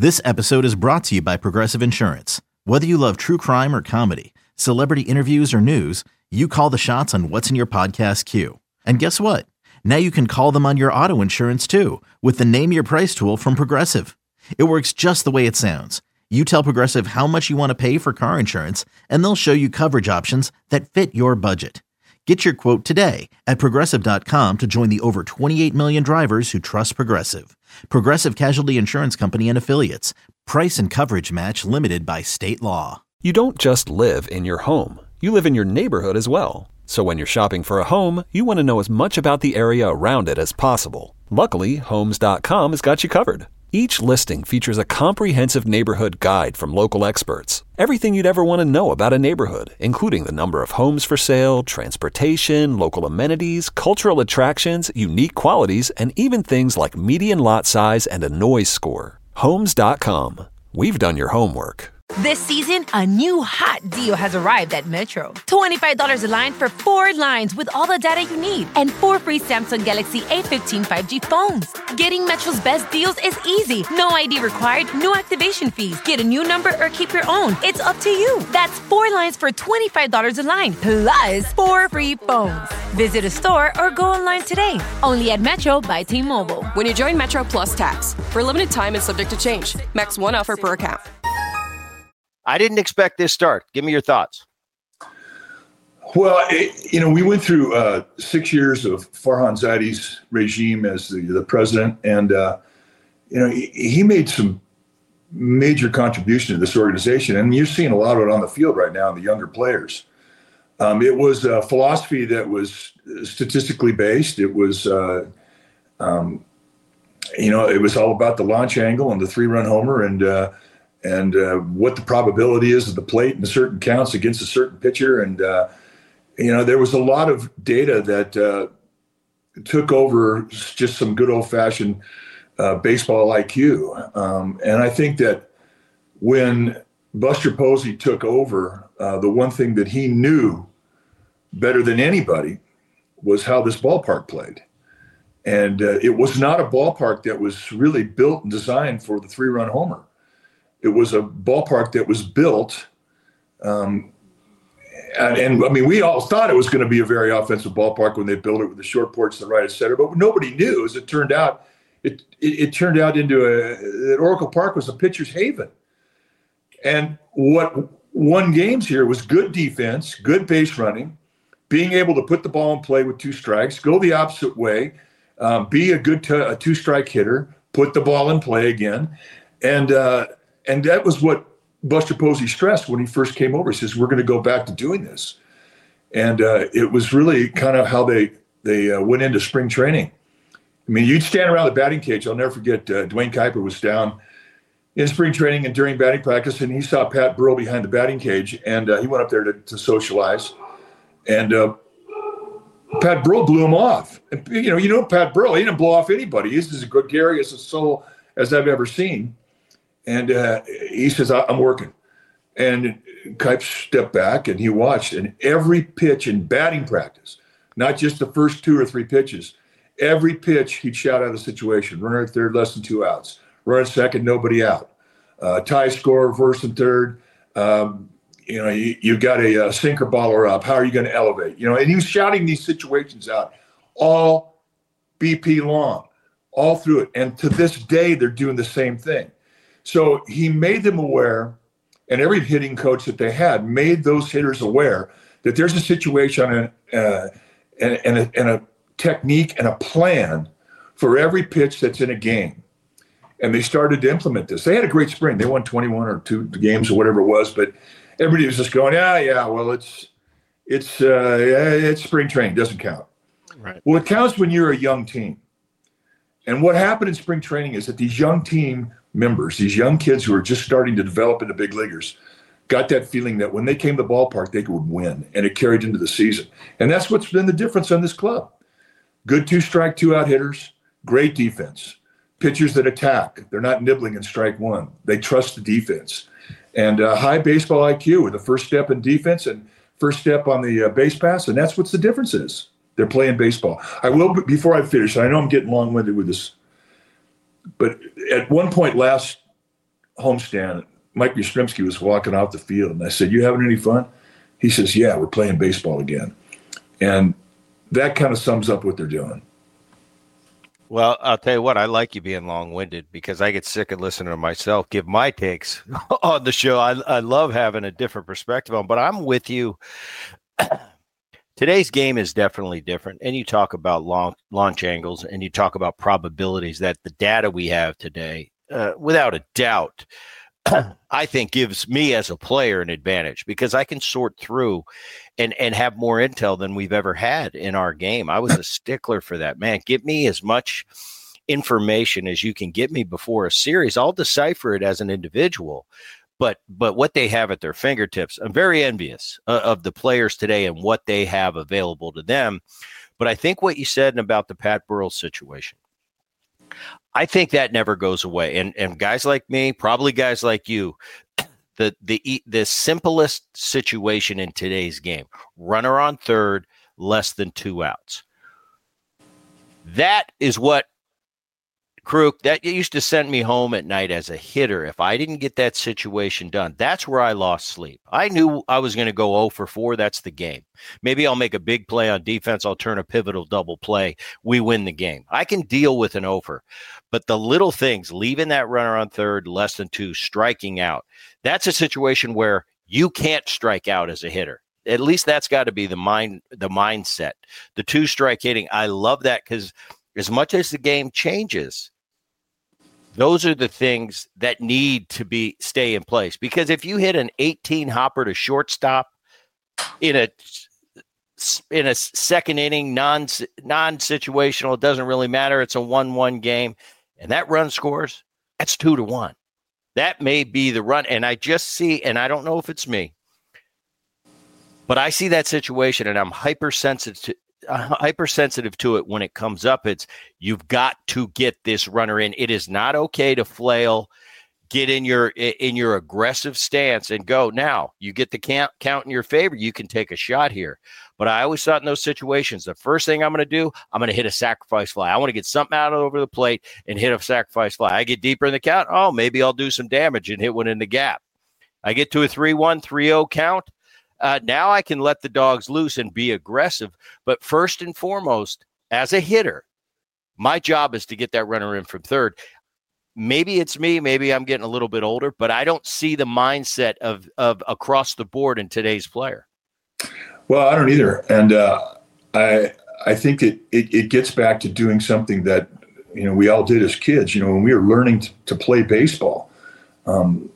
This episode is brought to you by Progressive Insurance. Whether you love true crime or comedy, celebrity interviews or news, you call the shots on what's in your podcast queue. And guess what? Now you can call them on your auto insurance too with the Name Your Price tool from Progressive. It works just the way it sounds. You tell Progressive how much you want to pay for car insurance, and they'll show you coverage options that fit your budget. Get your quote today at Progressive.com to join the over 28 million drivers who trust Progressive. Progressive Casualty Insurance Company and Affiliates. Price and coverage match limited by state law. You don't just live in your home. You live in your neighborhood as well. So when you're shopping for a home, you want to know as much about the area around it as possible. Luckily, Homes.com has got you covered. Each listing features a comprehensive neighborhood guide from local experts. Everything you'd ever want to know about a neighborhood, including the number of homes for sale, transportation, local amenities, cultural attractions, unique qualities, and even things like median lot size and a noise score. Homes.com. We've done your homework. This season, a new hot deal has arrived at Metro. $25 a line for 4 lines with all the data you need and 4 free Samsung Galaxy A15 5G phones. Getting Metro's best deals is easy. No ID required, no activation fees. Get a new number or keep your own. It's up to you. That's 4 lines for $25 a line, plus 4 free phones. Visit a store or go online today. Only at Metro by T-Mobile. When you join Metro Plus Tax, for a limited time and subject to change. Max 1 offer per account. I didn't expect this start. Give me your thoughts. Well, we went through 6 years of Farhan Zaidi's regime as the president, and he made some major contribution to this organization, and you're seeing a lot of it on the field right now in the younger players. It was a philosophy that was statistically based. It was, it was all about the launch angle and the 3-run homer, and what the probability is of the plate in certain counts against a certain pitcher. And, there was a lot of data that took over just some good old-fashioned baseball IQ. And I think that when Buster Posey took over, the one thing that he knew better than anybody was how this ballpark played. And it was not a ballpark that was really built and designed for the 3-run homer. It was a ballpark that was built, and we all thought it was going to be a very offensive ballpark when they built it with the short porch to the right, et cetera. But what nobody knew, as it turned out, it turned out into that Oracle Park was a pitcher's haven. And what won games here was good defense, good base running, being able to put the ball in play with 2 strikes, go the opposite way, be a good 2-strike hitter, put the ball in play again, and that was what Buster Posey stressed when he first came over. He says, we're going to go back to doing this. And it was really kind of how they went into spring training. I mean, you'd stand around the batting cage. I'll never forget Dwayne Kuiper was down in spring training and during batting practice, and he saw Pat Burrell behind the batting cage, and he went up there to socialize. And Pat Burrell blew him off. And, Pat Burrell, he didn't blow off anybody. He's as gregarious a soul as I've ever seen. And he says, I'm working. And Kuiper stepped back and he watched. And every pitch in batting practice, not just the first 2 or 3 pitches, every pitch he'd shout out a situation. Runner at third, less than 2 outs. Runner at second, nobody out. Tie score, first and third. You've got a sinker baller up. How are you going to elevate? And he was shouting these situations out all BP long, all through it. And to this day, they're doing the same thing. So he made them aware, and every hitting coach that they had made those hitters aware that there's a situation and a technique and a plan for every pitch that's in a game. And they started to implement this. They had a great spring. They won 21 or 2 games or whatever it was, but everybody was just going, well, it's spring training, doesn't count. Right. Well, it counts when you're a young team. And what happened in spring training is that these young team members, these young kids who are just starting to develop into big leaguers, got that feeling that when they came to the ballpark, they would win, and it carried into the season. And that's what's been the difference on this club. Good 2-strike, 2-out hitters, great defense, pitchers that attack. They're not nibbling in strike one. They trust the defense. And high baseball IQ with the first step in defense and first step on the base pass, and that's what the difference is. They're playing baseball. I will, before I finish, I know I'm getting long-winded with this, but at one point last homestand, Mike Yastrzemski was walking off the field, and I said, "You having any fun?" He says, "Yeah, we're playing baseball again." And that kind of sums up what they're doing. Well, I'll tell you what, I like you being long-winded because I get sick of listening to myself give my takes on the show. I love having a different perspective on, but I'm with you. Today's game is definitely different. And you talk about launch angles and you talk about probabilities that the data we have today, without a doubt, I think gives me as a player an advantage because I can sort through and have more intel than we've ever had in our game. I was a stickler for that. Man, give me as much information as you can get me before a series. I'll decipher it as an individual. But what they have at their fingertips, I'm very envious of the players today and what they have available to them. But I think what you said about the Pat Burrell situation, I think that never goes away. And guys like me, probably guys like you, the simplest situation in today's game, runner on third, less than 2 outs. That is what Kruk, that used to send me home at night as a hitter. If I didn't get that situation done, that's where I lost sleep. I knew I was going to go 0 for 4. That's the game. Maybe I'll make a big play on defense. I'll turn a pivotal double play. We win the game. I can deal with an over. But the little things, leaving that runner on third, less than 2, striking out, that's a situation where you can't strike out as a hitter. At least that's got to be the mindset. The 2-strike hitting, I love that because as much as the game changes, those are the things that need to stay in place. Because if you hit an 18 hopper to shortstop in a second inning, non-situational, it doesn't really matter. It's a 1-1 game, and that run scores, that's 2-1. That may be the run. And I just see, and I don't know if it's me, but I see that situation, and I'm hypersensitive to it when it comes up. It's you've got to get this runner in. It is not okay to flail. Get in your aggressive stance and go. Now you get the count in your favor. You can take a shot here. But I always thought in those situations, the first thing I'm going to do, I'm going to hit a sacrifice fly. I want to get something out over the plate and hit a sacrifice fly. I get deeper in the count. Oh, maybe I'll do some damage and hit one in the gap. I get to a 3-1, 3-0 count. Now I can let the dogs loose and be aggressive. But first and foremost, as a hitter, my job is to get that runner in from third. Maybe it's me. Maybe I'm getting a little bit older, but I don't see the mindset of across the board in today's player. Well, I don't either. And I think it gets back to doing something that, we all did as kids, when we were learning to play baseball. Putting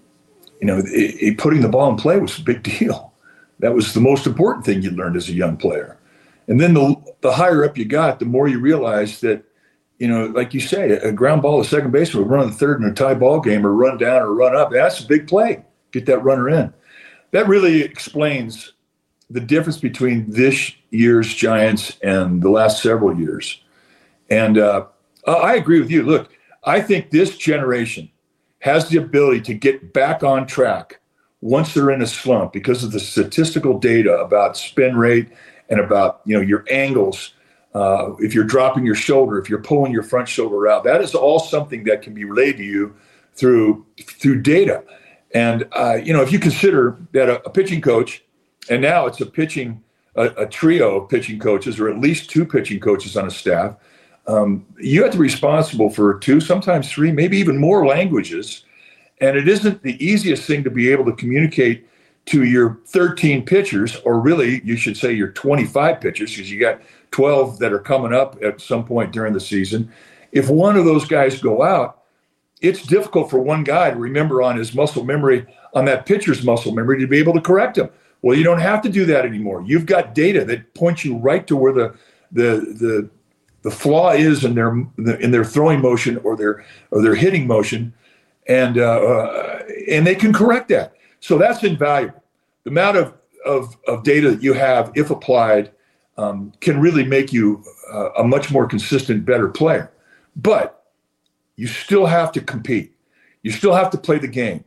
the ball in play was a big deal. That was the most important thing you learned as a young player. And then the higher up you got, the more you realized that, like you say, a ground ball to second base would run on the third in a tie ball game or run down or run up. That's a big play. Get that runner in. That really explains the difference between this year's Giants and the last several years. And I agree with you. Look, I think this generation has the ability to get back on track once they're in a slump because of the statistical data about spin rate and about, your angles. If you're dropping your shoulder, if you're pulling your front shoulder out, that is all something that can be relayed to you through data. And, if you consider that a pitching coach, and now it's a trio of pitching coaches, or at least 2 pitching coaches on a staff, you have to be responsible for 2, sometimes 3, maybe even more languages. And it isn't the easiest thing to be able to communicate to your 13 pitchers, or really you should say your 25 pitchers, because you got 12 that are coming up at some point during the season. If one of those guys go out, it's difficult for one guy to remember on his muscle memory, on that pitcher's muscle memory, to be able to correct him. Well, you don't have to do that anymore. You've got data that points you right to where the flaw is in their throwing motion or their hitting motion. And they can correct that. So that's invaluable. The amount of data that you have, if applied, can really make you a much more consistent, better player. But you still have to compete. You still have to play the game.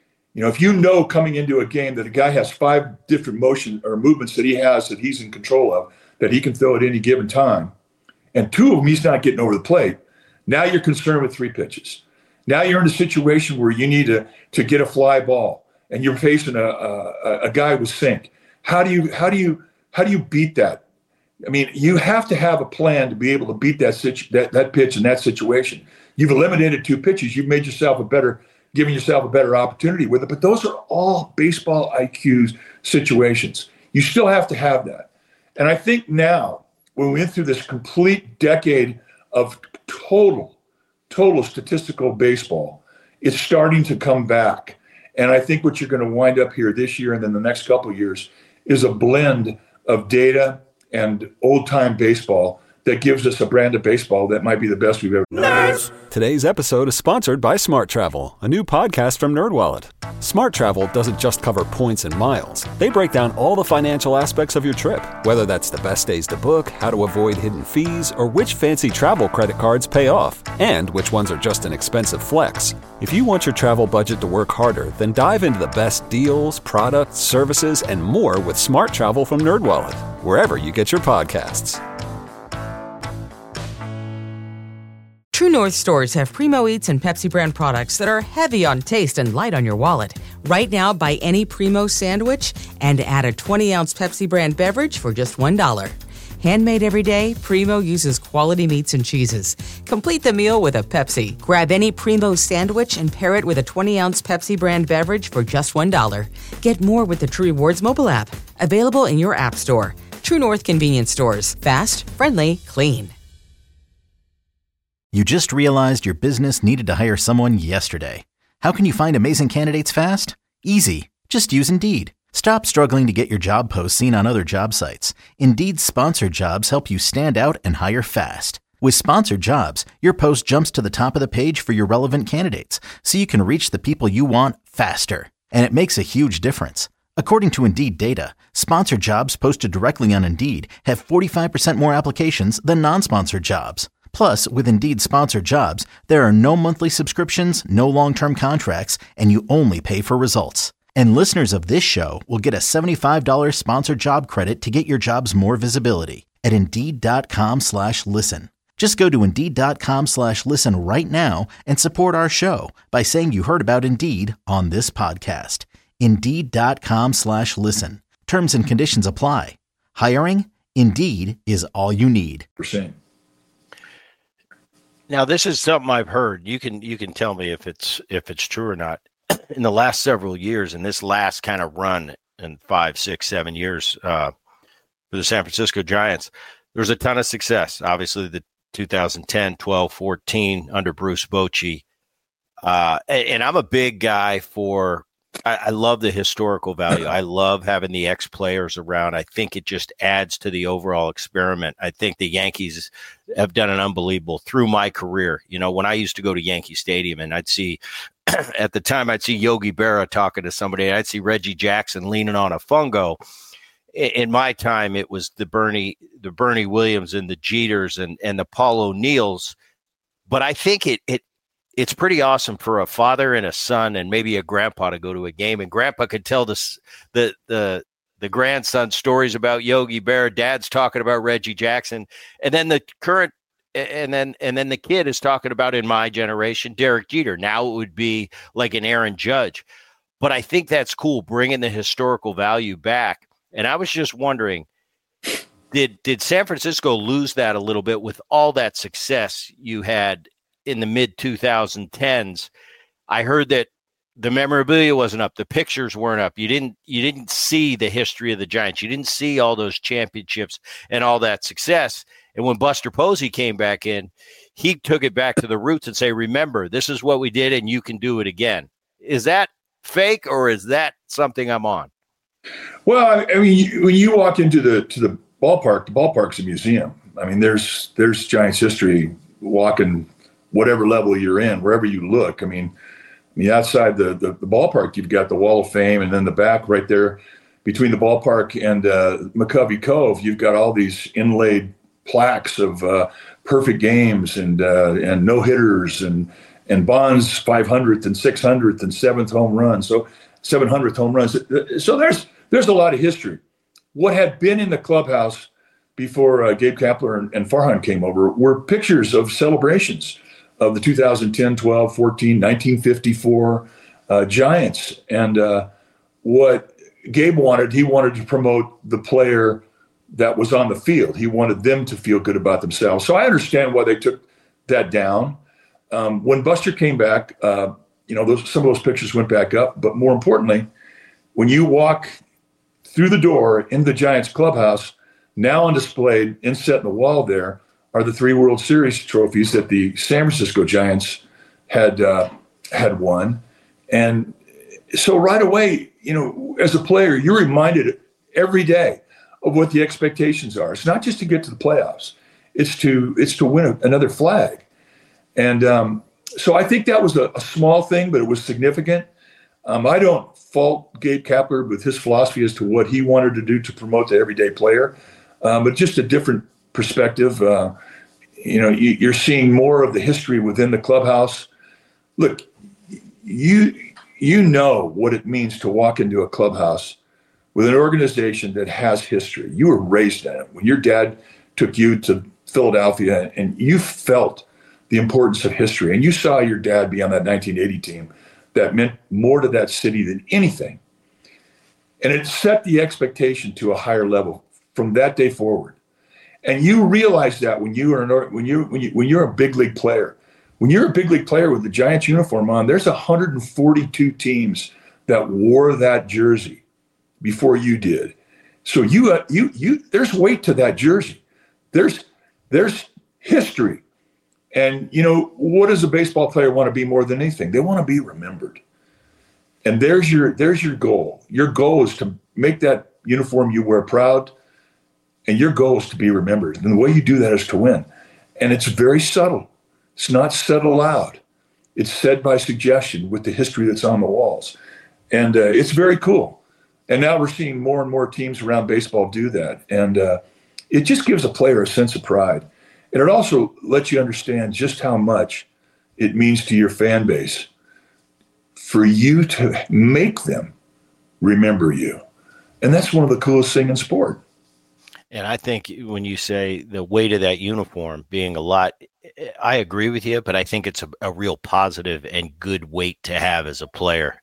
If coming into a game that a guy has 5 different motion or movements that he's in control of, that he can throw at any given time, and 2 of them he's not getting over the plate, now you're concerned with 3 pitches. Now you're in a situation where you need to get a fly ball, and you're facing a guy with sink. How do you beat that? I mean, you have to have a plan to be able to beat that pitch in that situation. You've eliminated 2 pitches. You've made yourself giving yourself a better opportunity with it. But those are all baseball IQ situations. You still have to have that. And I think now, when we went through this complete decade of total statistical baseball, it's starting to come back. And I think what you're going to wind up here this year and then the next couple of years is a blend of data and old-time baseball that gives us a brand of baseball that might be the best we've ever done. Today's episode is sponsored by Smart Travel, a new podcast from NerdWallet. Smart Travel doesn't just cover points and miles. They break down all the financial aspects of your trip, whether that's the best days to book, how to avoid hidden fees, or which fancy travel credit cards pay off, and which ones are just an expensive flex. If you want your travel budget to work harder, then dive into the best deals, products, services, and more with Smart Travel from NerdWallet, wherever you get your podcasts. True North stores have Primo Eats and Pepsi brand products that are heavy on taste and light on your wallet. Right now, buy any Primo sandwich and add a 20-ounce Pepsi brand beverage for just $1. Handmade every day, Primo uses quality meats and cheeses. Complete the meal with a Pepsi. Grab any Primo sandwich and pair it with a 20-ounce Pepsi brand beverage for just $1. Get more with the True Rewards mobile app. Available in your app store. True North convenience stores. Fast, friendly, clean. You just realized your business needed to hire someone yesterday. How can you find amazing candidates fast? Easy. Just use Indeed. Stop struggling to get your job posts seen on other job sites. Indeed's sponsored jobs help you stand out and hire fast. With sponsored jobs, your post jumps to the top of the page for your relevant candidates, so you can reach the people you want faster. And it makes a huge difference. According to Indeed data, sponsored jobs posted directly on Indeed have 45% more applications than non-sponsored jobs. Plus, with Indeed sponsored jobs, there are no monthly subscriptions, no long-term contracts, and you only pay for results. And listeners of this show will get a $75 sponsored job credit to get your jobs more visibility at Indeed.com/listen. Just go to Indeed.com/listen right now and support our show by saying you heard about Indeed on this podcast. Indeed.com/listen. Terms and conditions apply. Hiring? Indeed is all you need. Now, this is something I've heard. You can tell me if it's true or not. In the last several years, in this last kind of run in 5, 6, 7 years for the San Francisco Giants, there's a ton of success. Obviously, the 2010, 12, 14 under Bruce Bochy. And I'm a big guy for I love the historical value. I love having the ex-players around. I think it just adds to the overall experiment. I think the Yankees have done an unbelievable through my career. You know, when I used to go to Yankee Stadium and I'd see, at the time, I'd see Yogi Berra talking to somebody. I'd see Reggie Jackson leaning on a fungo. In my time, it was the Bernie Williams and the Jeters and the Paul O'Neills. But I think it's pretty awesome for a father and a son and maybe a grandpa to go to a game, and grandpa could tell the grandson stories about Yogi Berra. Dad's talking about Reggie Jackson, and then the current, and then the kid is talking about, in my generation, Derek Jeter. Now it would be like an Aaron Judge, but I think that's cool, bringing the historical value back. And I was just wondering, did San Francisco lose that a little bit with all that success you had in the mid 2010s? I heard that the memorabilia wasn't up, the pictures weren't up. You didn't see the history of the Giants. You didn't see all those championships and all that success. And when Buster Posey came back in, he took it back to the roots and say, remember, this is what we did and you can do it again. Is that fake, or is that something I'm on? Well, I mean, when you walk into the ballpark, the ballpark's a museum. I mean, there's Giants history walking whatever level you're in, wherever you look. I mean, outside the ballpark, you've got the Wall of Fame, and then the back right there between the ballpark and McCovey Cove, you've got all these inlaid plaques of perfect games and no hitters and Bond's 500th and 600th and 7th home run. So 700th home runs. So there's a lot of history. What had been in the clubhouse before Gabe Kapler and Farhan came over were pictures of celebrations of the 2010, 12, 14, 1954 Giants. And what Gabe wanted, he wanted to promote the player that was on the field. He wanted them to feel good about themselves. So I understand why they took that down. When Buster came back, some of those pictures went back up. But more importantly, when you walk through the door in the Giants clubhouse, now on display, inset in the wall there, are the 3 World Series trophies that the San Francisco Giants had won. And so right away, as a player, you're reminded every day of what the expectations are. It's not just to get to the playoffs. It's to win another flag. And so I think that was a small thing, but it was significant. I don't fault Gabe Kapler with his philosophy as to what he wanted to do to promote the everyday player, but just a different perspective. You're seeing more of the history within the clubhouse. Look, you know what it means to walk into a clubhouse with an organization that has history. You were raised in it. When your dad took you to Philadelphia and you felt the importance of history, and you saw your dad be on that 1980 team that meant more to that city than anything. And it set the expectation to a higher level from that day forward. And you realize that when you're a big league player. When you're a big league player with the Giants uniform on, there's 142 teams that wore that jersey before you did. So there's weight to that jersey. There's history. And what does a baseball player want to be more than anything? They want to be remembered. And there's your goal. Your goal is to make that uniform you wear proud, and your goal is to be remembered. And the way you do that is to win. And it's very subtle. It's not said aloud. It's said by suggestion with the history that's on the walls. And it's very cool. And now we're seeing more and more teams around baseball do that. And it just gives a player a sense of pride. And it also lets you understand just how much it means to your fan base for you to make them remember you. And that's one of the coolest things in sport. And I think when you say the weight of that uniform being a lot, I agree with you, but I think it's a real positive and good weight to have as a player.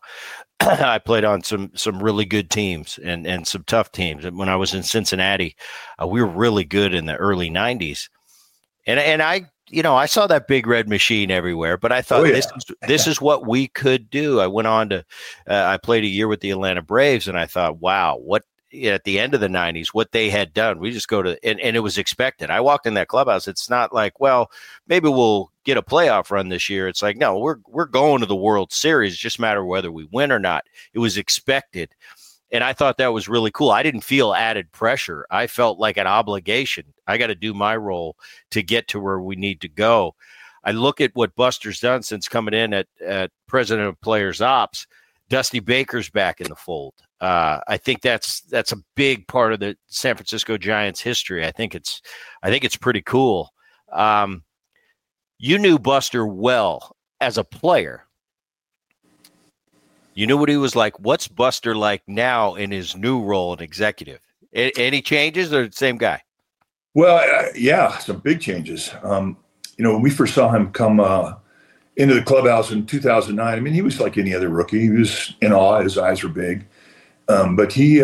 I played on some really good teams and some tough teams. When I was in Cincinnati, we were really good in the early 90s. And I saw that big red machine everywhere, but I thought this is what we could do. I went on to I played a year with the Atlanta Braves, and I thought, wow, what at the end of the 90s, what they had done. We just go to and it was expected. I walked in that clubhouse. It's not like, well, maybe we'll get a playoff run this year. It's like, no, we're going to the World Series. It just matter whether we win or not. It was expected. And I thought that was really cool. I didn't feel added pressure. I felt like an obligation. I got to do my role to get to where we need to go. I look at what Buster's done since coming in at President of Players Ops. Dusty Baker's back in the fold. I think that's a big part of the San Francisco Giants history. I think it's pretty cool. You knew Buster well as a player. You knew what he was like. What's Buster like now in his new role in executive? Any changes or the same guy? Well, yeah, some big changes. When we first saw him come into the clubhouse in 2009, I mean, he was like any other rookie. He was in awe. His eyes were big. But he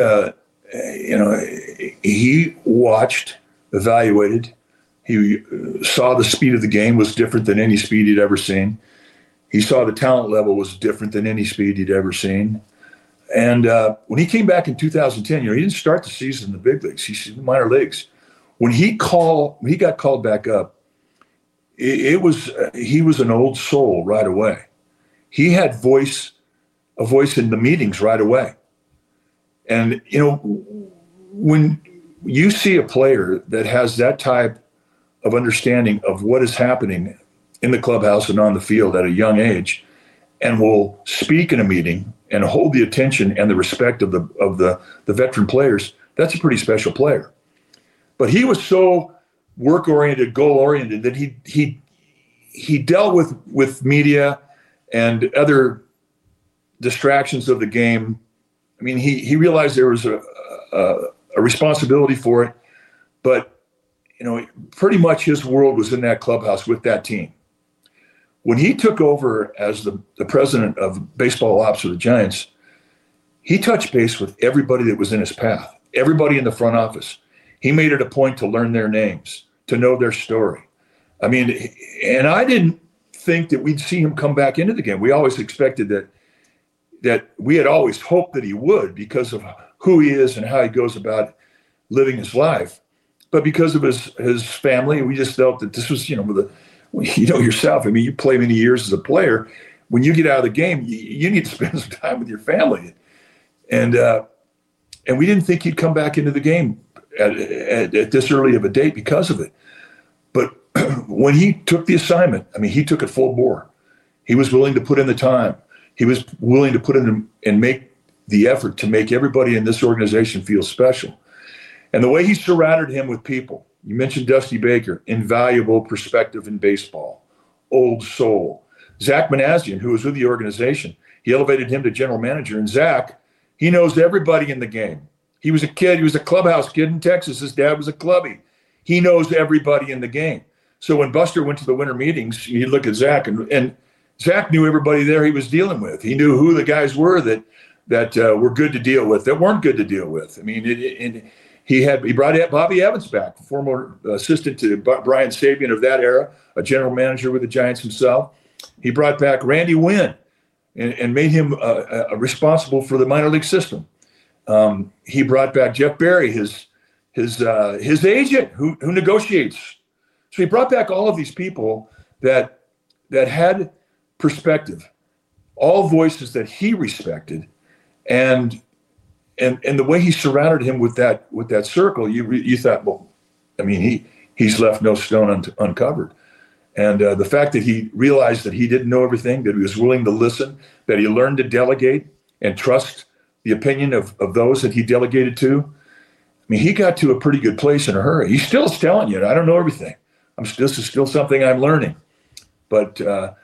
watched, evaluated. He saw the speed of the game was different than any speed he'd ever seen. He saw the talent level was different than any speed he'd ever seen. And when he came back in 2010, he didn't start the season in the big leagues. He's in the minor leagues. When he got called back up, he was an old soul right away. He had a voice in the meetings right away. And, when you see a player that has that type of understanding of what is happening in the clubhouse and on the field at a young age, and will speak in a meeting and hold the attention and the respect of the veteran players, that's a pretty special player. But he was so work-oriented, goal-oriented that he dealt with media and other distractions of the game. I mean, he realized there was a responsibility for it, but pretty much his world was in that clubhouse with that team. when he took over as the president of baseball ops for the Giants, he touched base with everybody that was in his path, everybody in the front office. He made it a point to learn their names, to know their story. I mean, and I didn't think that we'd see him come back into the game. We always expected that we had always hoped that he would because of who he is and how he goes about living his life. But because of his family, we just felt that this was, yourself. I mean, you play many years as a player. When you get out of the game, you need to spend some time with your family. And we didn't think he'd come back into the game at this early of a date because of it. But when he took the assignment, I mean, he took it full bore. He was willing to put in the time. He was willing to put in and make the effort to make everybody in this organization feel special. And the way he surrounded him with people, you mentioned Dusty Baker, invaluable perspective in baseball, old soul. Zach Manassian, who was with the organization, he elevated him to general manager. And Zach, he knows everybody in the game. He was a kid. He was a clubhouse kid in Texas. His dad was a clubby. He knows everybody in the game. So when Buster went to the winter meetings, you look at Zach, and Zach knew everybody there he was dealing with. He knew who the guys were that were good to deal with, that weren't good to deal with. I mean, he brought Bobby Evans back, former assistant to Brian Sabian of that era, a general manager with the Giants himself. He brought back Randy Wynn and made him responsible for the minor league system. He brought back Jeff Berry, his agent who negotiates. So he brought back all of these people that had perspective, all voices that he respected, and the way he surrounded him with that circle, you thought, well, I mean, he's left no stone uncovered. And the fact that he realized that he didn't know everything, that he was willing to listen, that he learned to delegate and trust the opinion of those that he delegated to. I mean, he got to a pretty good place in a hurry. He still is telling you, I don't know everything. This is still something I'm learning. But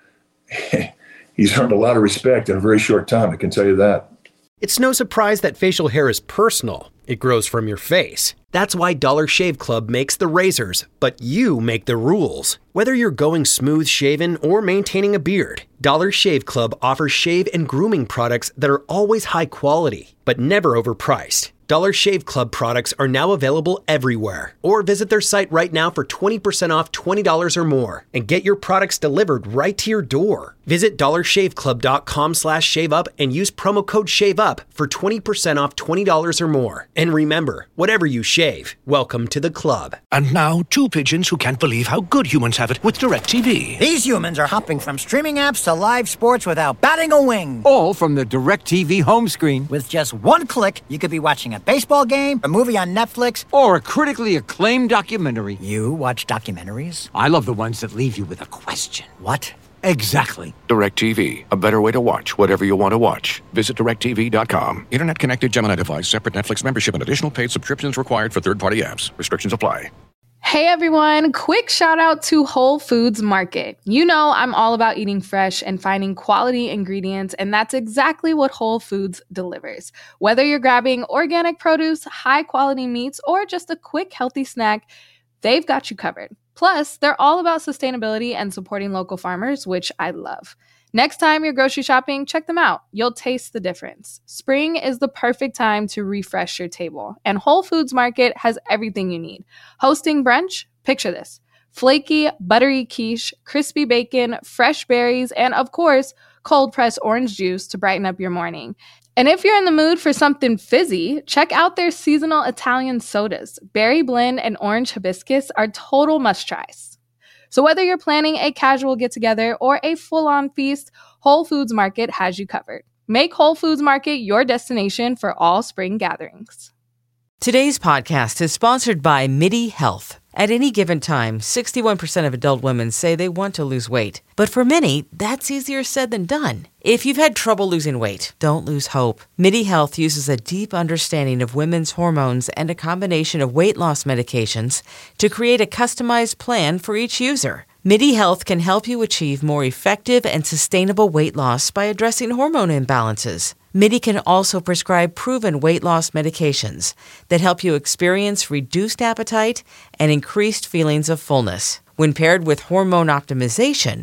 he's earned a lot of respect in a very short time, I can tell you that. It's no surprise that facial hair is personal. It grows from your face. That's why Dollar Shave Club makes the razors, but you make the rules. Whether you're going smooth shaven or maintaining a beard, Dollar Shave Club offers shave and grooming products that are always high quality, but never overpriced. Dollar Shave Club products are now available everywhere. Or visit their site right now for 20% off $20 or more and get your products delivered right to your door. Visit dollarshaveclub.com/shaveup and use promo code SHAVEUP for 20% off $20 or more. And remember, whatever you shave, welcome to the club. And now, two pigeons who can't believe how good humans have it with DirecTV. These humans are hopping from streaming apps to live sports without batting a wing. All from the DirecTV home screen. With just one click, you could be watching a baseball game, a movie on Netflix, or a critically acclaimed documentary. You watch documentaries? I love the ones that leave you with a question. What? Exactly. DirecTV. A better way to watch whatever you want to watch. Visit DirecTV.com. Internet connected Gemini device. Separate Netflix membership and additional paid subscriptions required for third-party apps. Restrictions apply. Hey everyone, quick shout out to Whole Foods Market. You know I'm all about eating fresh and finding quality ingredients, and that's exactly what Whole Foods delivers. Whether you're grabbing organic produce, high quality meats, or just a quick healthy snack, they've got you covered. Plus, they're all about sustainability and supporting local farmers, which I love. Next time you're grocery shopping, check them out. You'll taste the difference. Spring is the perfect time to refresh your table, and Whole Foods Market has everything you need. Hosting brunch? Picture this. Flaky, buttery quiche, crispy bacon, fresh berries, and of course, cold-pressed orange juice to brighten up your morning. And if you're in the mood for something fizzy, check out their seasonal Italian sodas. Berry blend and orange hibiscus are total must-tries. So whether you're planning a casual get-together or a full-on feast, Whole Foods Market has you covered. Make Whole Foods Market your destination for all spring gatherings. Today's podcast is sponsored by MIDI Health. At any given time, 61% of adult women say they want to lose weight. But for many, that's easier said than done. If you've had trouble losing weight, don't lose hope. MIDI Health uses a deep understanding of women's hormones and a combination of weight loss medications to create a customized plan for each user. MIDI Health can help you achieve more effective and sustainable weight loss by addressing hormone imbalances. MIDI can also prescribe proven weight loss medications that help you experience reduced appetite and increased feelings of fullness. When paired with hormone optimization,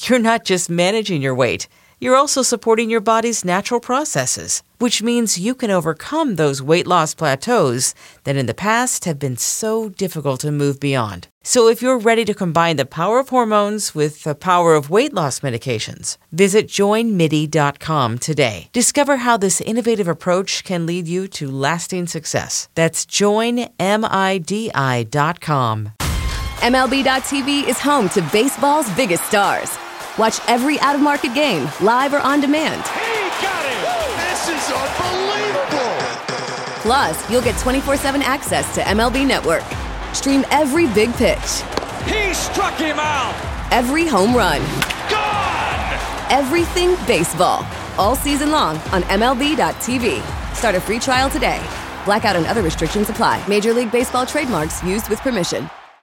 You're not just managing your weight, you're also supporting your body's natural processes, which means you can overcome those weight loss plateaus that in the past have been so difficult to move beyond. So if you're ready to combine the power of hormones with the power of weight loss medications, visit joinmidi.com today. Discover how this innovative approach can lead you to lasting success. That's joinmidi.com. MLB.tv is home to baseball's biggest stars. Watch every out-of-market game, live or on demand. He got it! This is unbelievable! Plus, you'll get 24/7 access to MLB Network. Stream every big pitch. He struck him out! Every home run. Gone! Everything baseball. All season long on MLB.tv. Start a free trial today. Blackout and other restrictions apply. Major League Baseball trademarks used with permission.